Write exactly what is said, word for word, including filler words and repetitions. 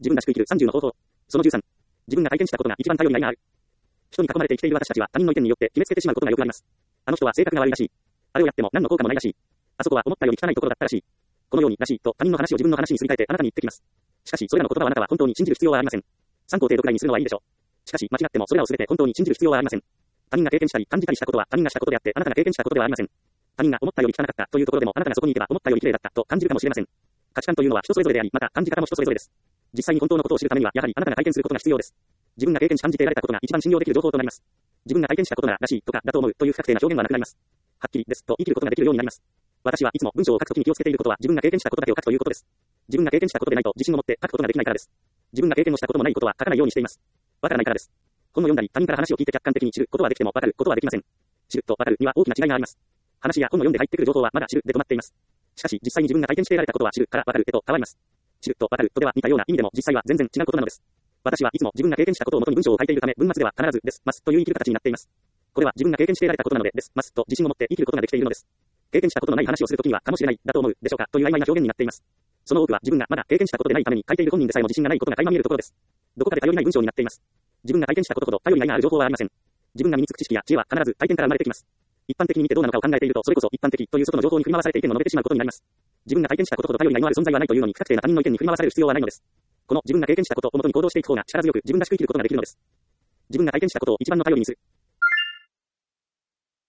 自分らしく生きるさんじゅうの方法。そのじゅうさん。自分が体験したことが一番頼りがいがある。人に囲まれて生きている私たちは他人の意見によって決めつけてしまうことがよくあります。あの人は性格が悪いらしい。あれをやっても何の効果もないらしい。あそこは思ったより汚いところだったらしい。このようにらしいと他人の話を自分の話にすり替えてあなたに言ってきます。しかしそれらの言葉はあなたは本当に信じる必要はありません。参考程度くらいにするのはいいでしょう。しかし間違ってもそれらを全て本当に信じる必要はありません。他人が経験したり感じたりしたことは他人がしたことであってあなたが経験したことではありません。他人が思ったより汚かったというところでもあなたがそこに行けば思ったより綺麗だったと感じるかもしれません。価値観というのは人それぞれであり、また感じ方も人それぞれです。実際に本当のことを知るためにはやはりあなたが体験することが必要です。自分が経験し感じて得られたことが一番信用できる情報となります。自分が体験したことなららしいとかだと思うという不確定な表現はなくなります。はっきりですと言い切ることができるようになります。私はいつも文章を書くときに気をつけていることは自分が経験したことだけを書くということです。自分が経験したことでないと自信を持って書くことができないからです。自分が経験をしたこともないことは書かないようにしています。わからないからです。本を読んだり他人から話を聞いて客観的に知ることはできてもわかることはできません。知るとわかるには大きな違いがあります。話や本を読んで入ってくる情報はまだ知るで止まっています。しかし実際に自分が体験して得られたことは知るからわかるへと変わります。知るとわかるとでは似たような意味でも実際は全然違うことなのです。私はいつも自分が経験したことをもとに文章を書いているため文末では必ずですますという言い切る形になっています。これは自分が経験して得られたことなのでですますと自信を持って言い切ることができているのです。経験したことのない話をするときにはかもしれないだと思うでしょうかという曖昧な表現になっています。その多くは自分がまだ経験したことでないために書いている本人でさえも自信がないことが垣間見えるところです。どこかで頼りない文章になっています。自分が体験したことほど頼りがいがある情報はありません。自分が身につく知識や知恵は必ず体験から生まれてきます。一般的に見てどうなのかを考えているとそれこそ一般的という外の情報に振り回されて意見を述べてしまうことになります。自分が体験したことほど頼りがいのある存在はないというのに不確定な他人の意見に振り回される必要はないのです。この自分が経験したことをもとに行動していく方が力強く自分らしく生きることができるのです。自分が体験したことを一番の頼りにする。